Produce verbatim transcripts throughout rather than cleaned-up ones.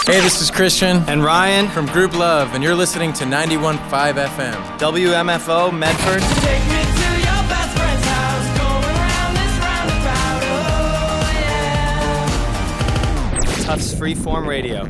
Hey, this is Christian and Ryan from Group Love, and you're listening to ninety-one point five F M. W M F O, Medford. Take me to your best friend's house, going around this roundabout, oh yeah. Tufts Freeform Radio.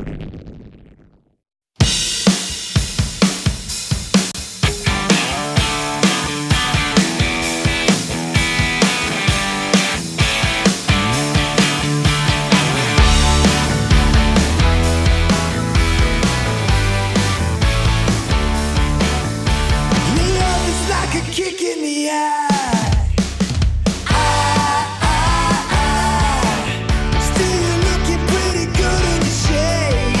Still looking pretty good in the shade.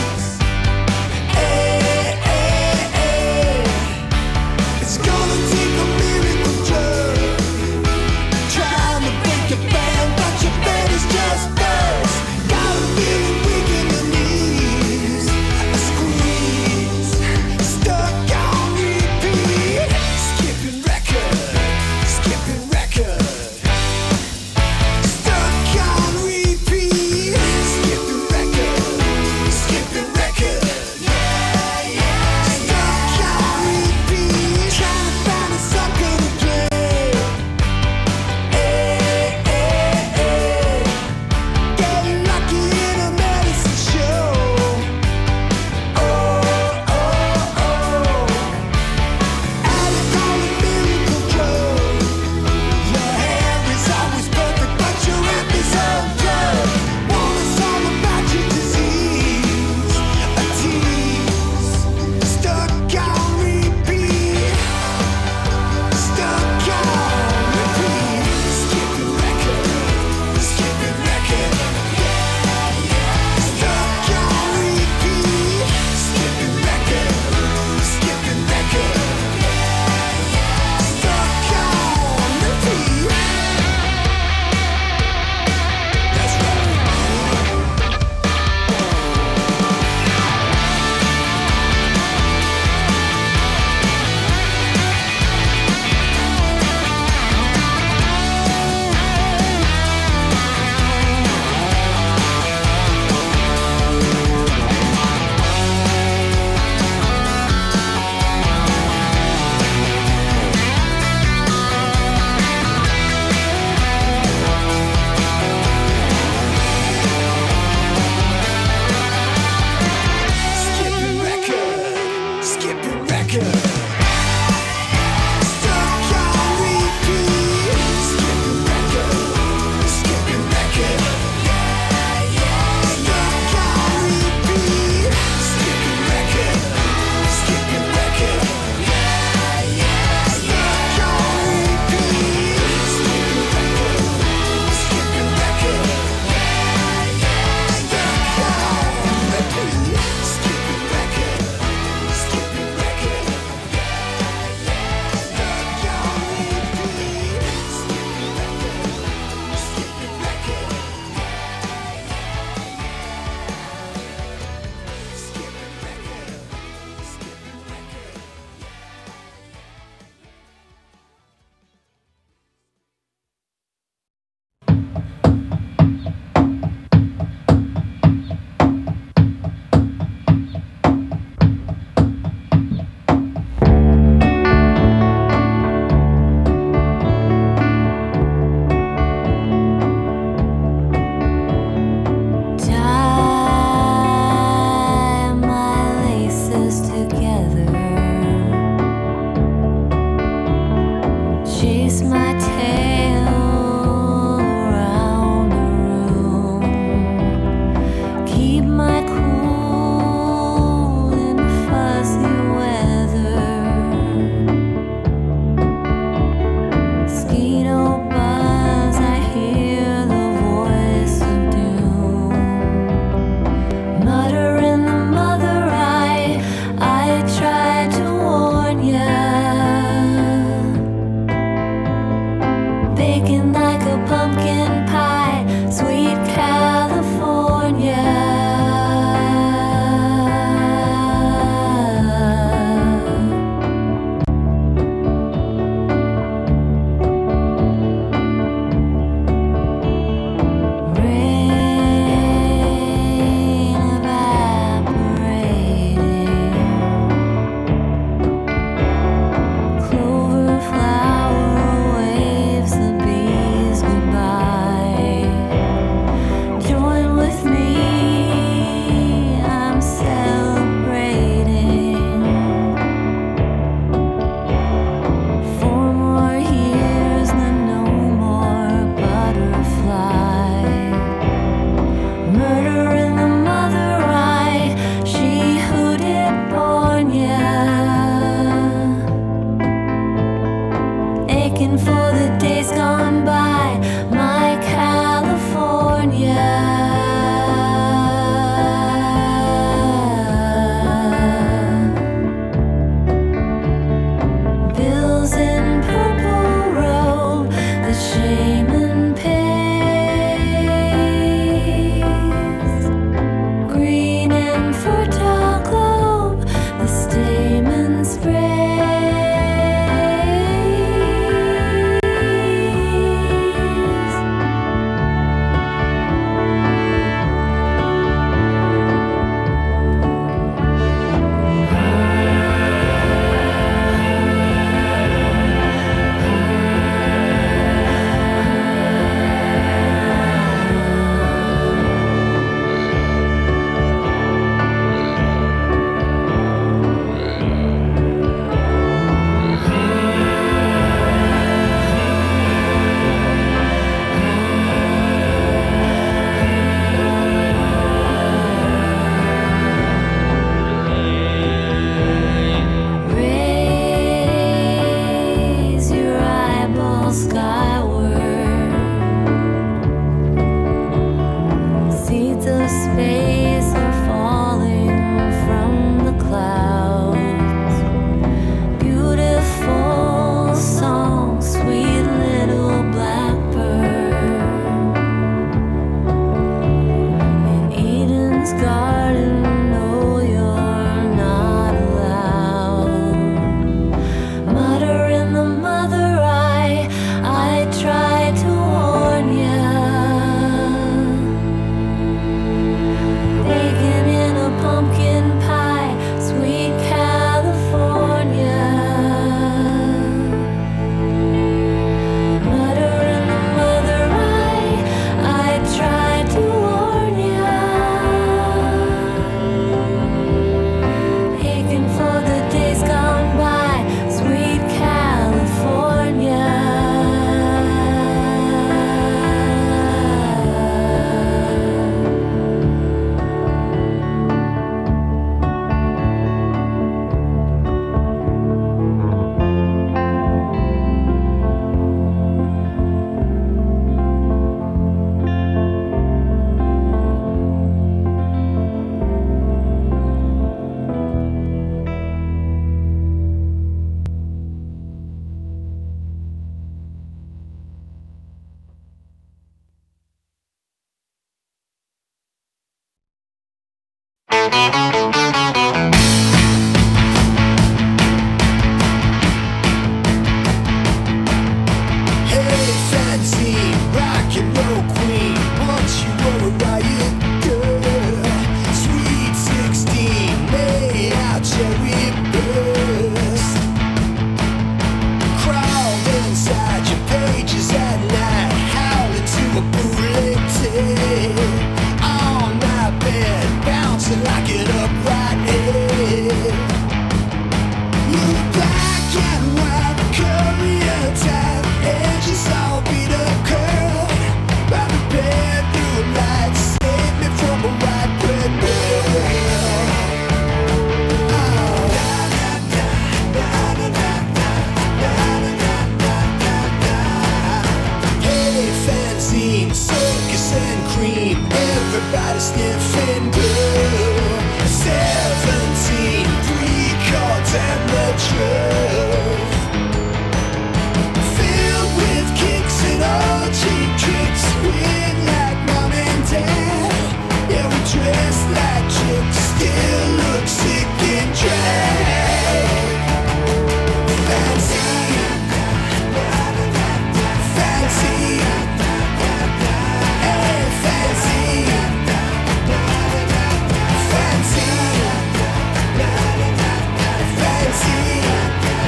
Fancy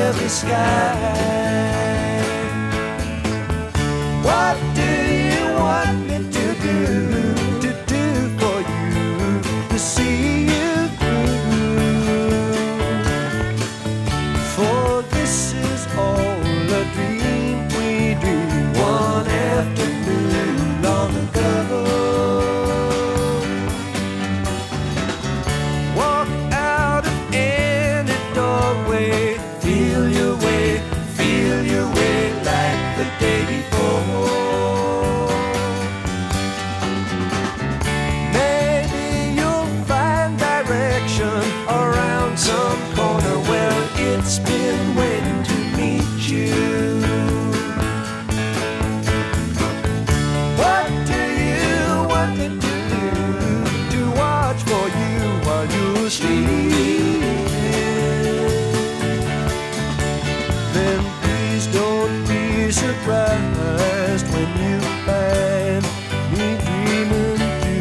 heavy sky. What do you want me to do, to do for you, to see you through? For this is all a dream we dreamed one afternoon long ago. Walk out of any doorway, feel your way, feel your way like the day before. Maybe you'll find direction around some corner where it's been waiting to meet you. What do you want me to do, to watch for you while you're sleeping? Then please don't be surprised when you find me dreaming too.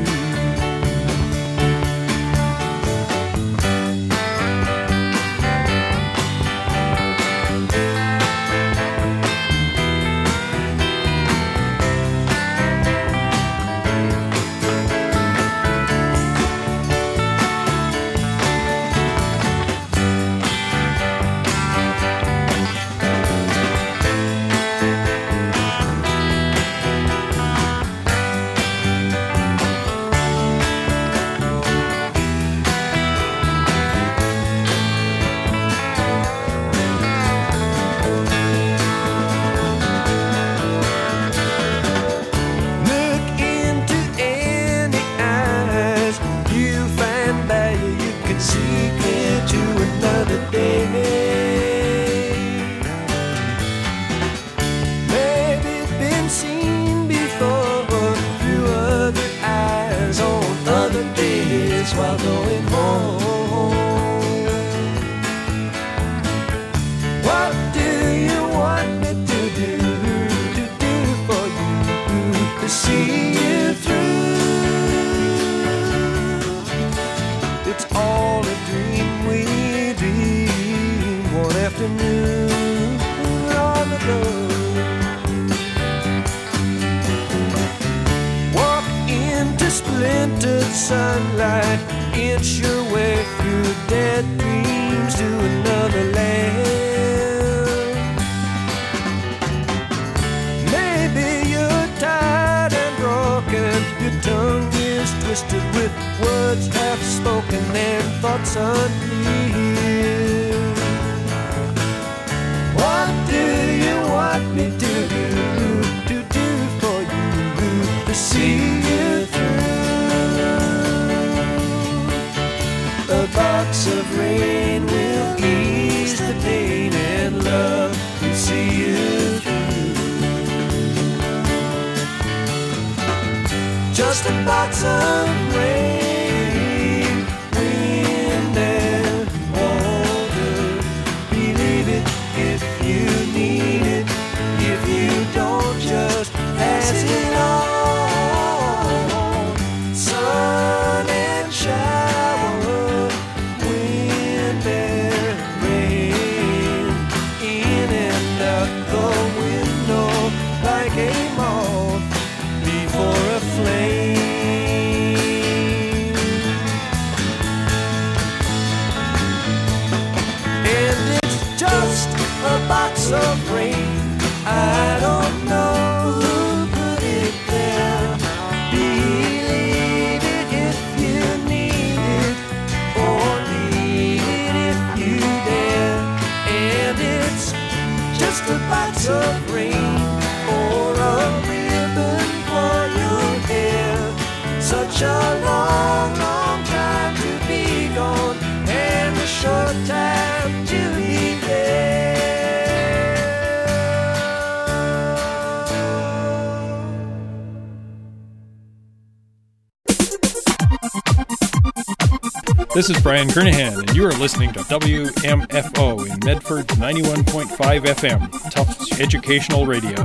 Look into any eyes, you find value you can see clear to another day. Maybe been seen before through other eyes on other days while going home. What do you want me to do, to do for you, to see you through? It's all a dream we dreamed one afternoon long ago. Walk into splintered sunlight, inch your way through dead dreams to another land. Maybe you're tired and broken, your tongue is twisted with words half spoken and thoughts unclear. What do you want me to do, to do for you, to see you through? A box of rain will ease the pain and love will see you through. Just a box of rain, wind and water. Believe it if you need it. If you don't, just pass it on. Sun and shower, wind and rain, in and out the window like a moth before a flame. And it's just a box of rain. I don't know who put it there. Believe it if you need it, or leave it if you dare. And it's just a box of rain, or a ribbon for your hair. Such a long, long time to be gone, and a short time to be there. This is Brian Kernahan, and you are listening to W M F O in Medford's ninety-one point five F M, Tufts Educational Radio.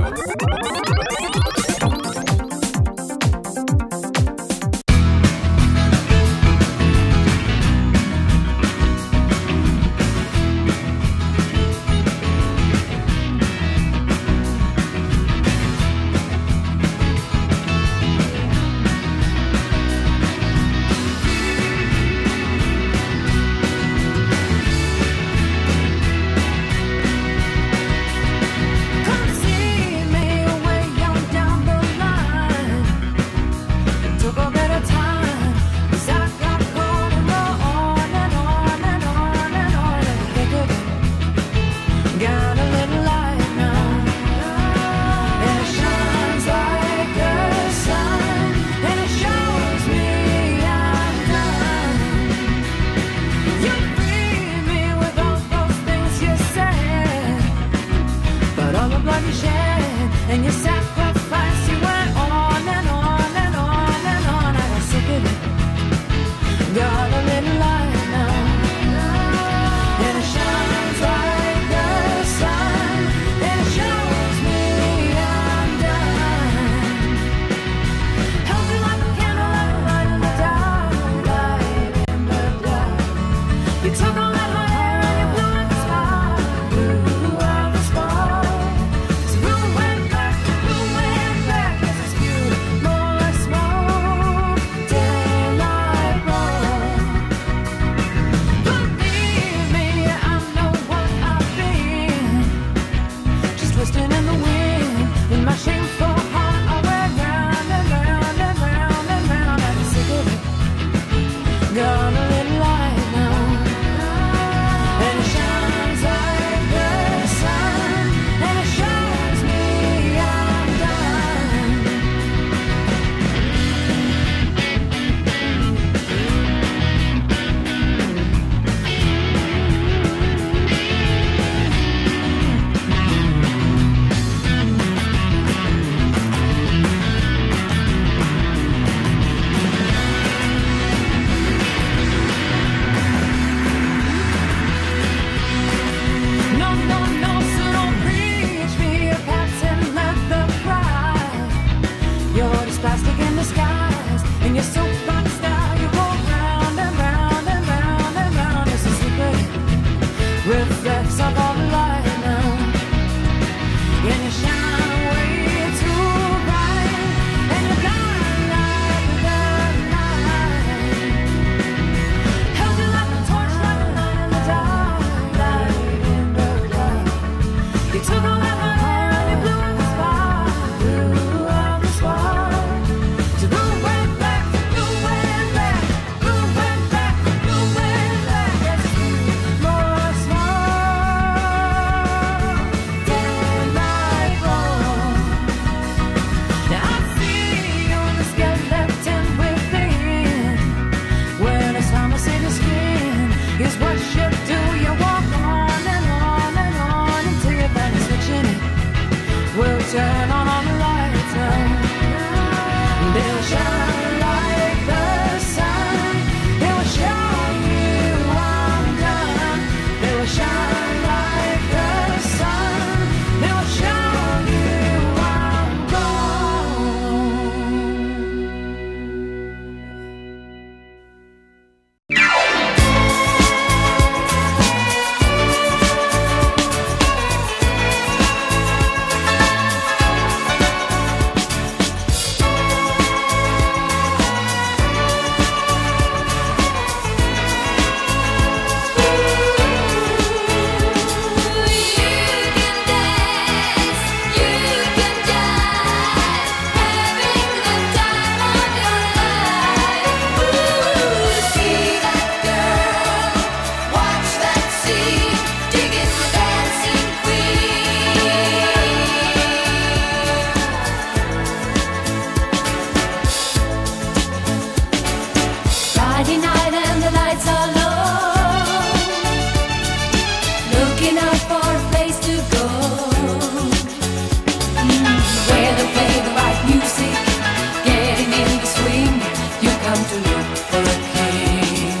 for a king.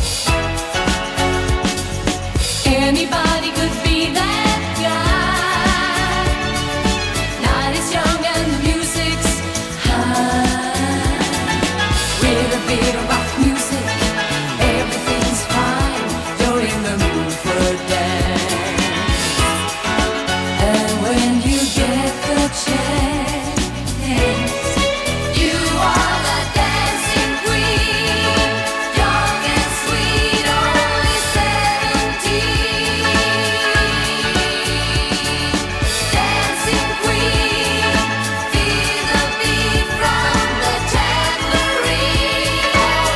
Anybody could be that guy. Night is young and the music's high. With a bit of rock music, everything's fine. You're in the mood for a dance. And when you get the chance, you are the dancing queen, young and sweet, only seventeen. Dancing queen, feel the beat from the tambourine.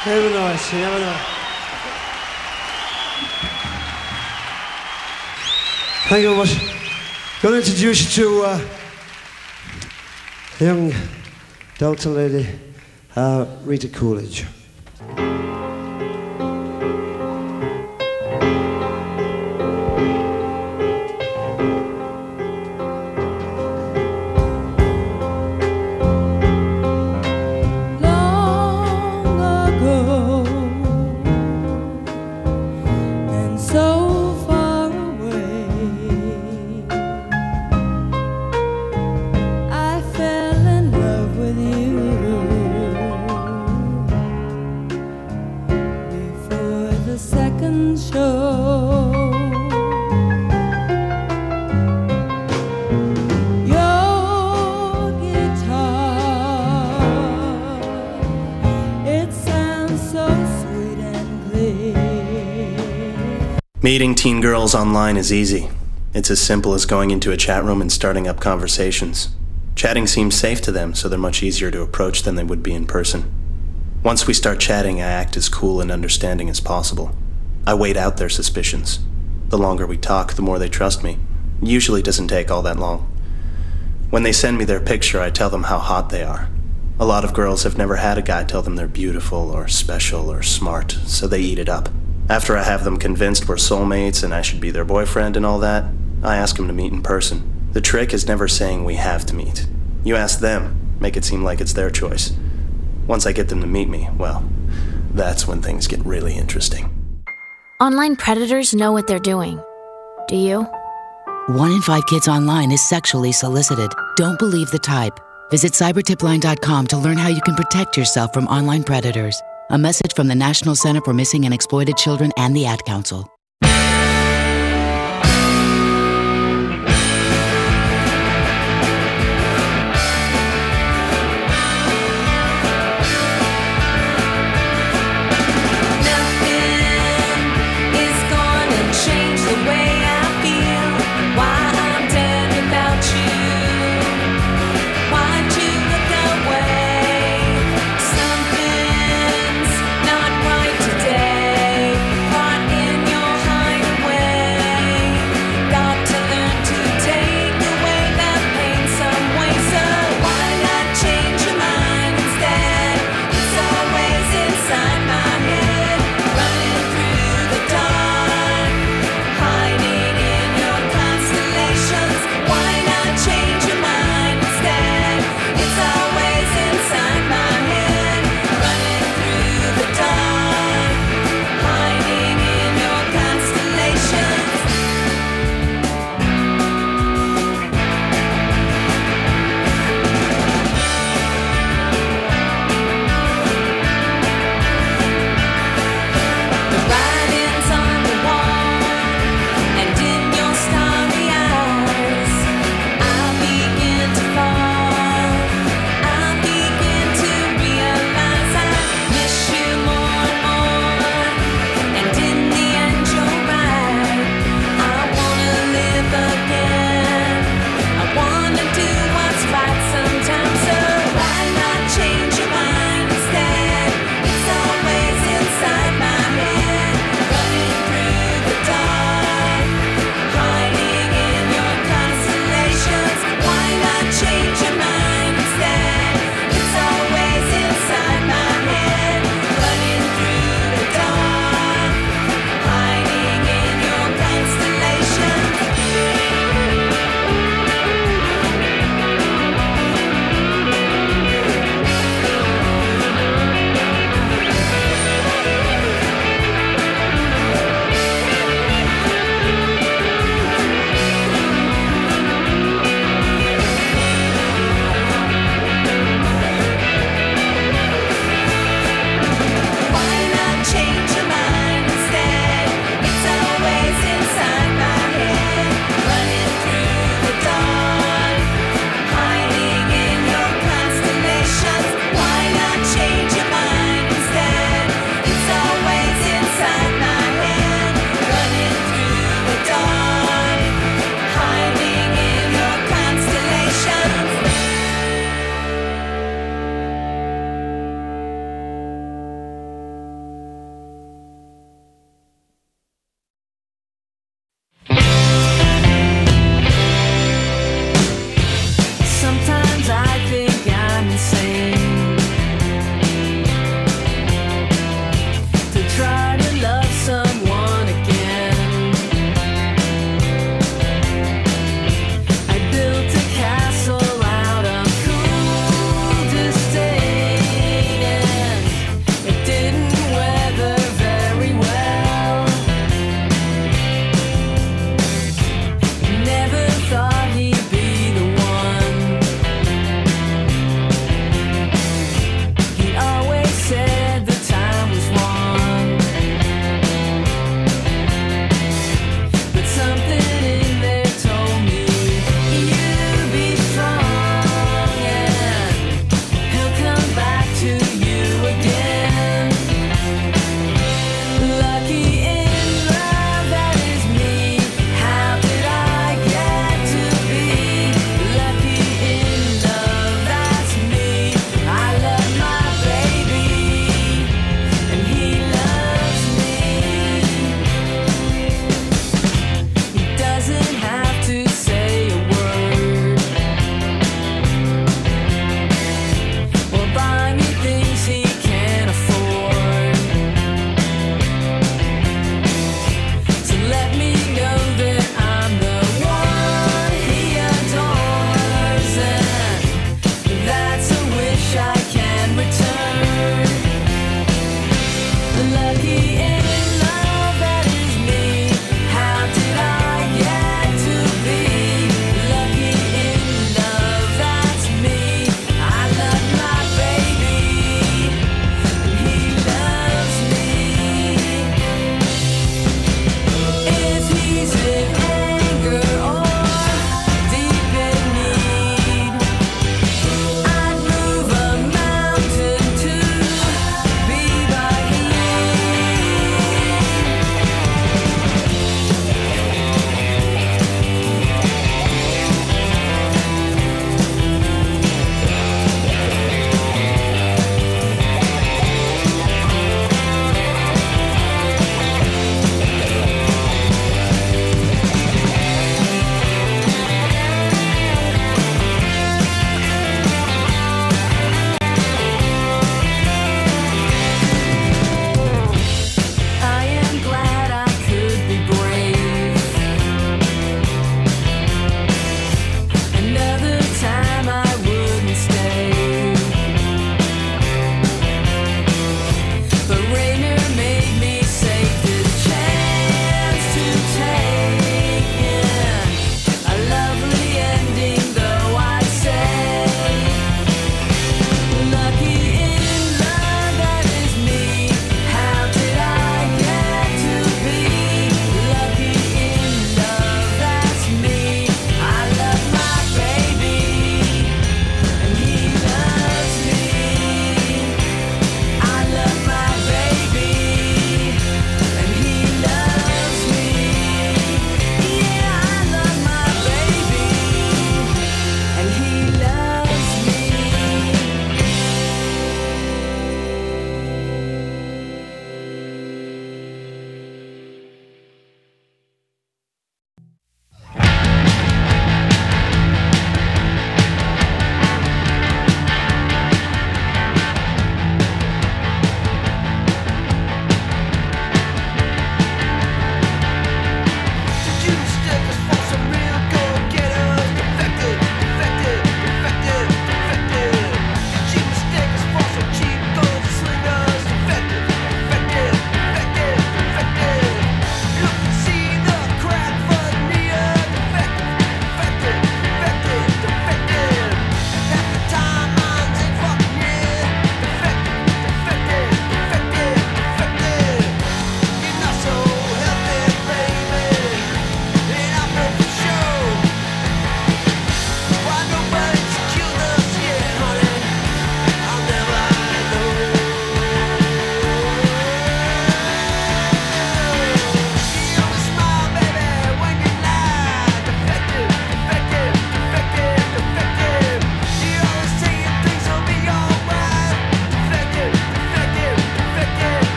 Have a nice, have a nice. Thank you very much. I'm going to introduce you to uh, a young Delta lady, uh, Rita Coolidge. Meeting teen girls online is easy. It's as simple as going into a chat room and starting up conversations. Chatting seems safe to them, so they're much easier to approach than they would be in person. Once we start chatting, I act as cool and understanding as possible. I wait out their suspicions. The longer we talk, the more they trust me. It usually doesn't take all that long. When they send me their picture, I tell them how hot they are. A lot of girls have never had a guy tell them they're beautiful or special or smart, so they eat it up. After I have them convinced we're soulmates and I should be their boyfriend and all that, I ask them to meet in person. The trick is never saying we have to meet. You ask them, make it seem like it's their choice. Once I get them to meet me, well, that's when things get really interesting. Online predators know what they're doing. Do you? One in five kids online is sexually solicited. Don't believe the type. Visit cyber tip line dot com to learn how you can protect yourself from online predators. A message from the National Center for Missing and Exploited Children and the Ad Council. Something's not right today. Caught in your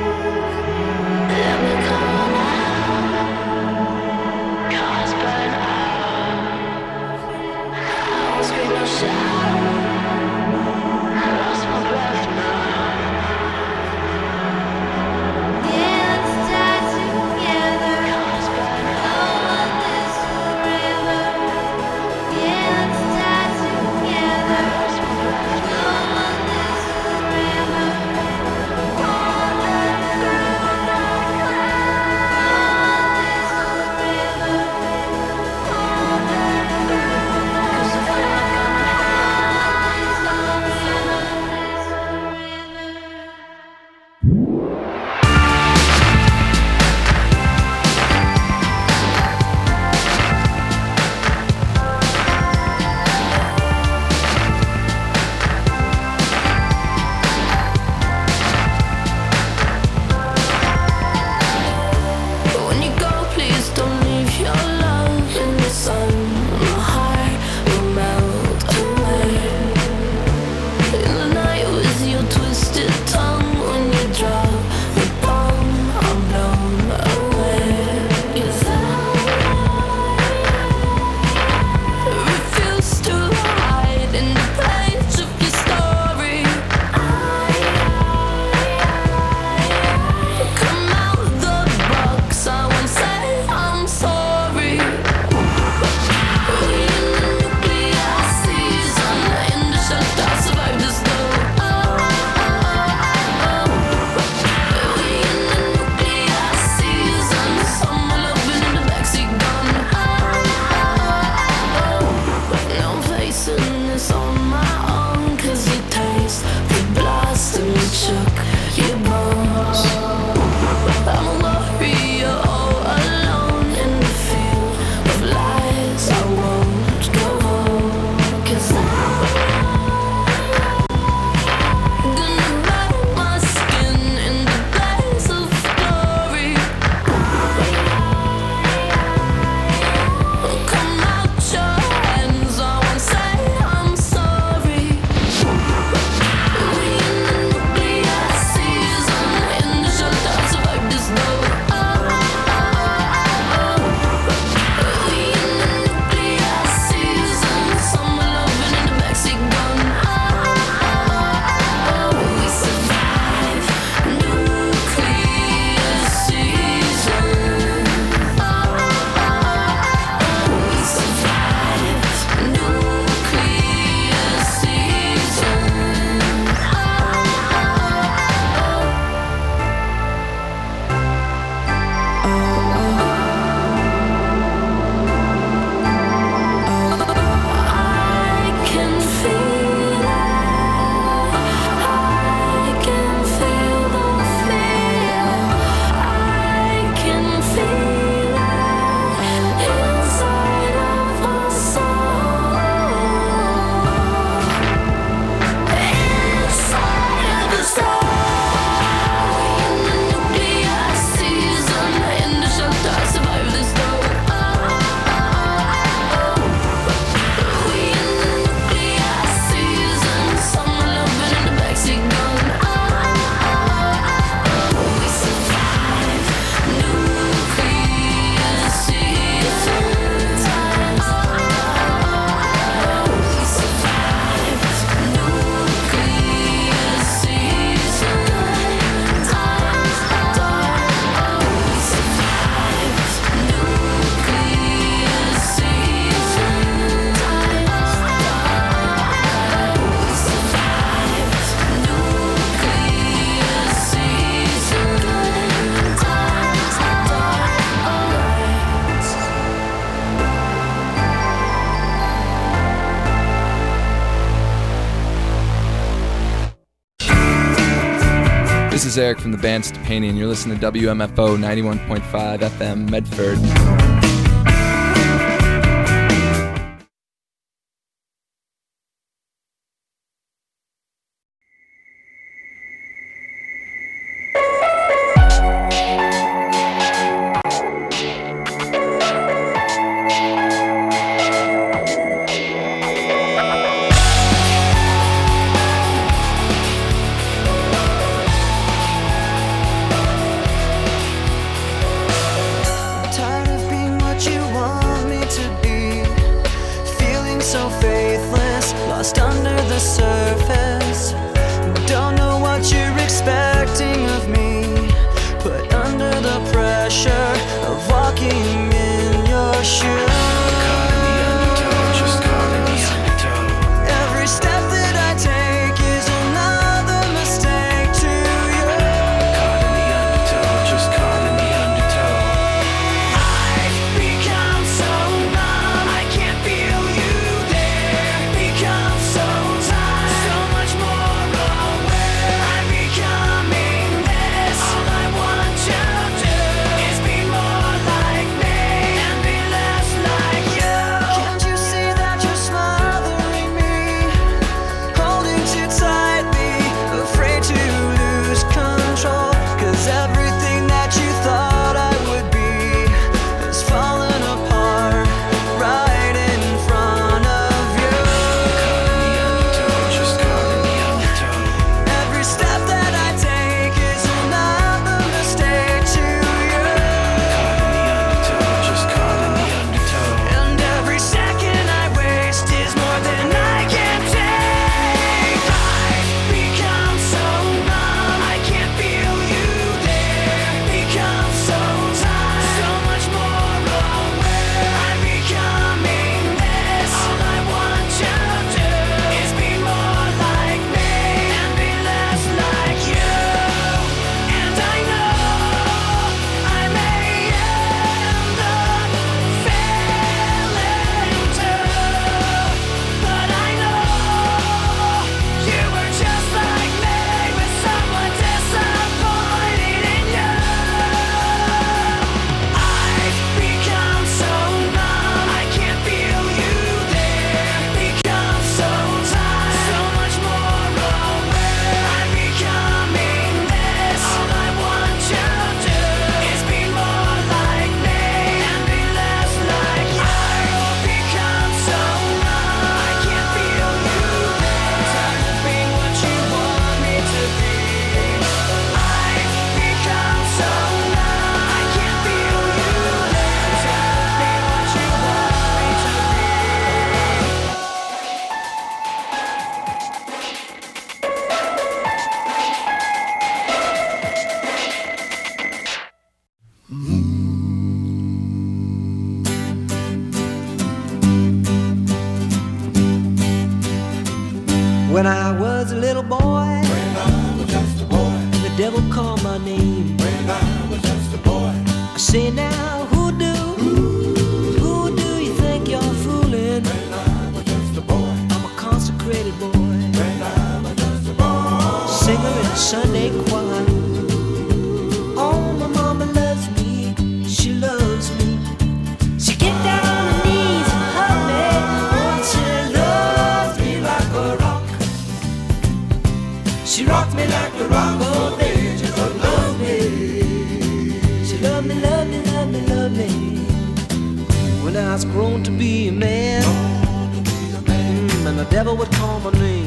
This is Eric from the band Stupani, and you're listening to W M F O ninety-one point five F M Medford. the surface. Don't know what you're expecting of me, but under the pressure of walking in your shoes, caught in the undertow, just caught in the undertow. Every step that I take is another mistake to you. Caught in the undertow, just caught in the undertow. I've become so numb, I can't feel you there. Become so tired, so much more aware. I'm becoming this. All I want you to do is be more like me and be less like you. Can't you see that you're smothering me, holding too tightly, afraid to lose control? 'Cause everything that you thought I would be is falling apart right in front of you. Caught in the undertow, just caught in the undertow. Every step that I take is another mistake to you. Caught in the undertow, just caught in the undertow. And every second I waste is more than I can take. I've become so numb, I can't feel you there. Become so tired, so much more aware. I'm becoming this. All I want you to do is be more like me and be less like you. And I know I may end up failing too, but I know you were just like me, with someone disappointed in you. I've become so numb, I can't feel you there. Become so tired, so much more aware. I'm becoming this. All I want you to do is be more like me and be less like you. I've become so numb, I can't feel you there. Tired of being what you want me to be. I've become so numb, I can't feel you there. Tired of being what you want me to be. When I was a little boy, when I was just a boy, the devil called my name. When I was just a boy, I say now, who do, who do you think you're fooling? When I was just a boy, I'm a consecrated boy. When I was just a boy, singer in the Sunday choir. Oh, my mama loves me, she loves me. She get down on her knees and hug me. Oh, she loves me like a rock. She rocked me like a rock, oh baby, just love me. She loved me, loved me, loved me, loved me. When I was grown to be a man, mm, and the devil would call my name.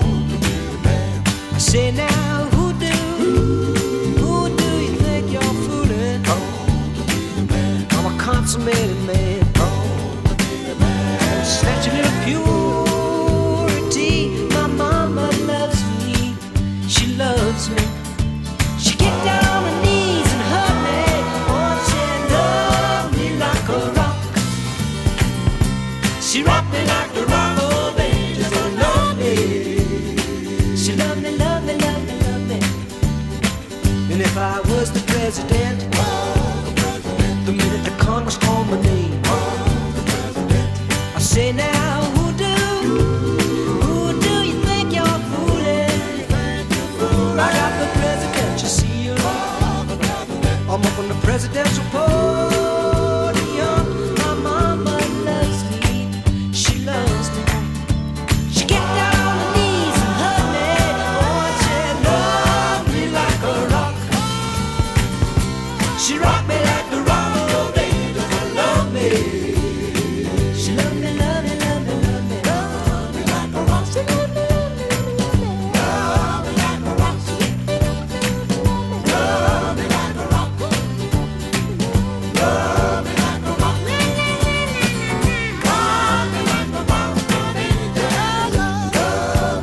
I say now, who do, who do you think you're fooling? I'm a consummated man. Snatch a little purity. My mama loves me, she loves me. She get down on her knees and hug me. Oh, she loved me like a rock. She rocked me like a rock, oh baby, just don't love me. She loved me, loved me, loved me, loved me. And if I was the president, the minute the Congress called my name, I say now, who do, who do you think you're fooling? I got the presidential seal, I'm up on the presidential podium. My mama loves me, she loves me. She get down on her knees and hug me. Oh, she loved me like a rock. She rocked me like a rock, oh baby, just love me. She loved me, loved me, loved me, loved me. Love me like a rock. She loved me, loved me, loved me, loved me. Love me like a rock. Love me like a rock. Love me like a rock. Love me like a rock, oh baby, just love me.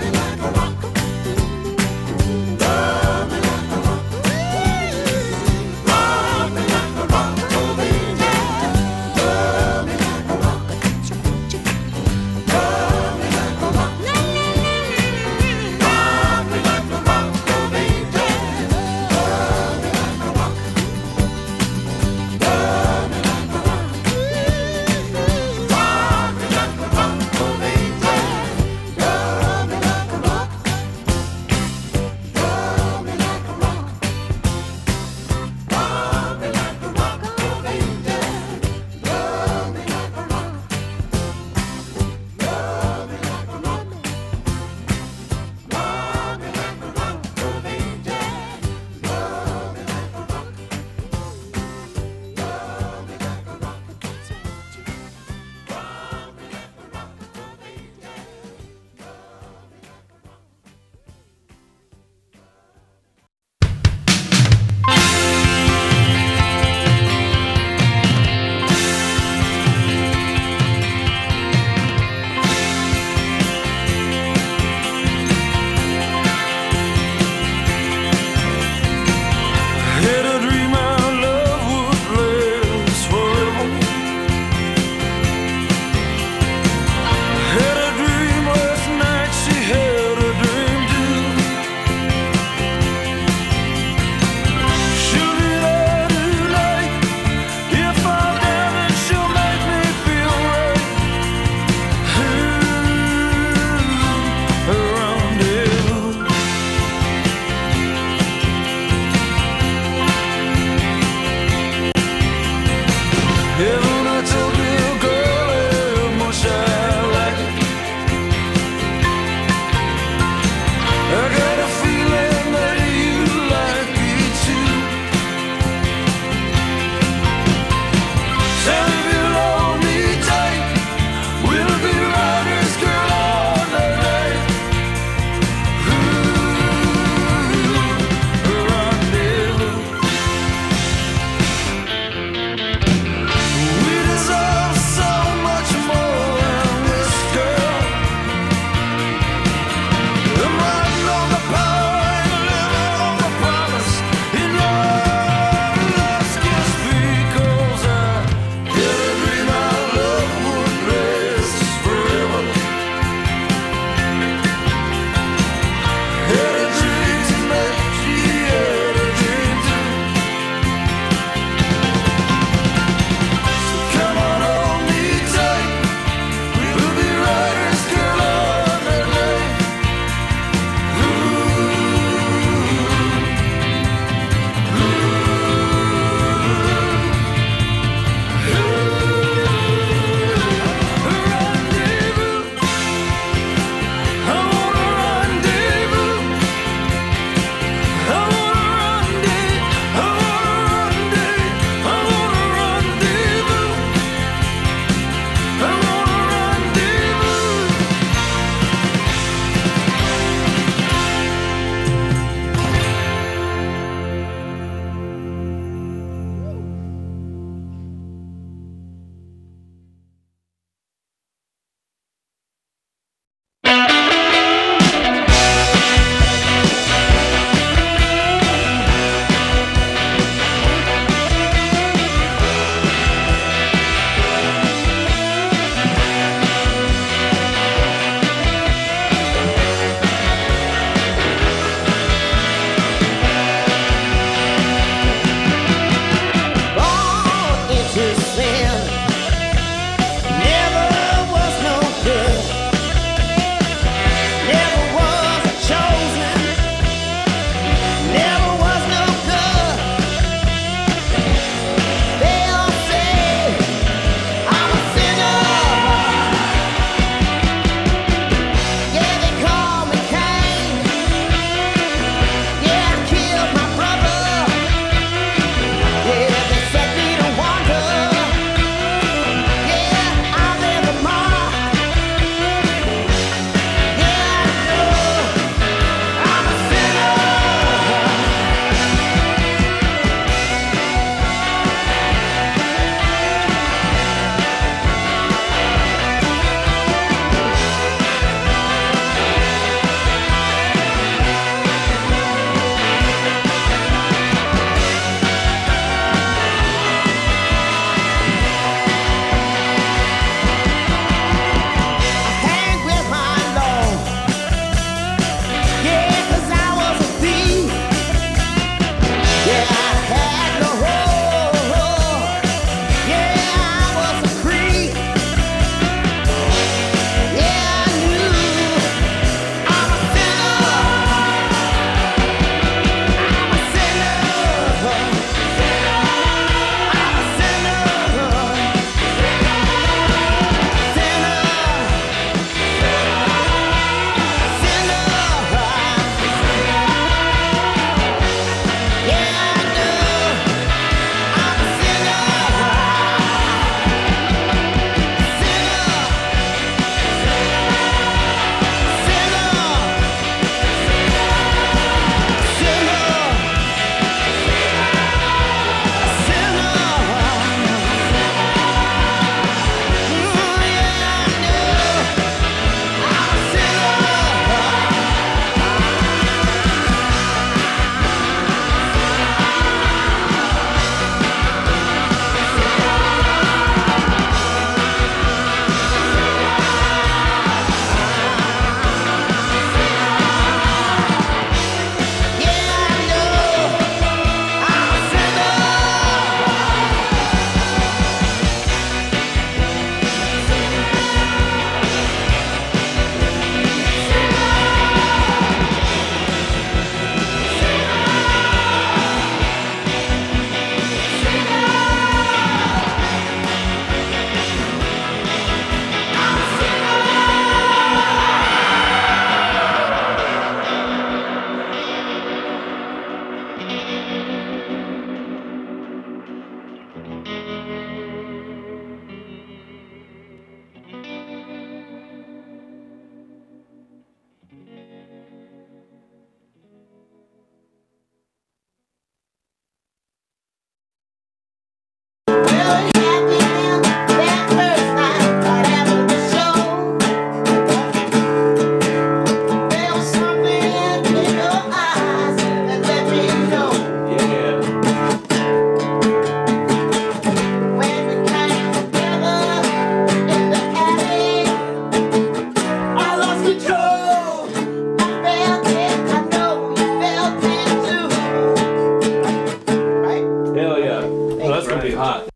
pretty hot.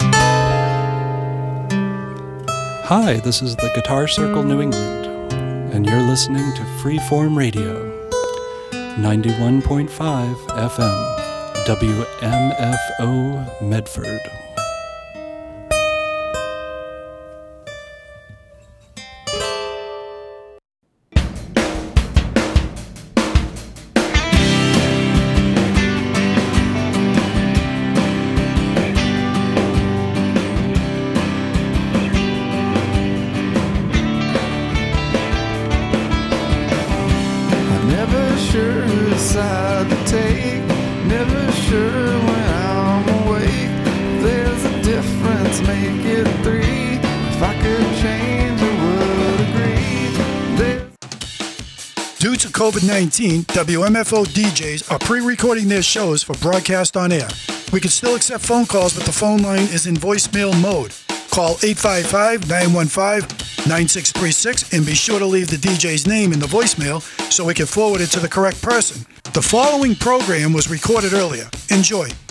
Hi, this is the Guitar Circle New England, and you're listening to Freeform Radio, ninety-one point five F M, W M F O Medford. COVID nineteen, W M F O D Js are pre-recording their shows for broadcast on air. We can still accept phone calls, but the phone line is in voicemail mode. Call eight five five, nine one five, nine six three six and be sure to leave the D J's name in the voicemail so we can forward it to the correct person. The following program was recorded earlier. Enjoy.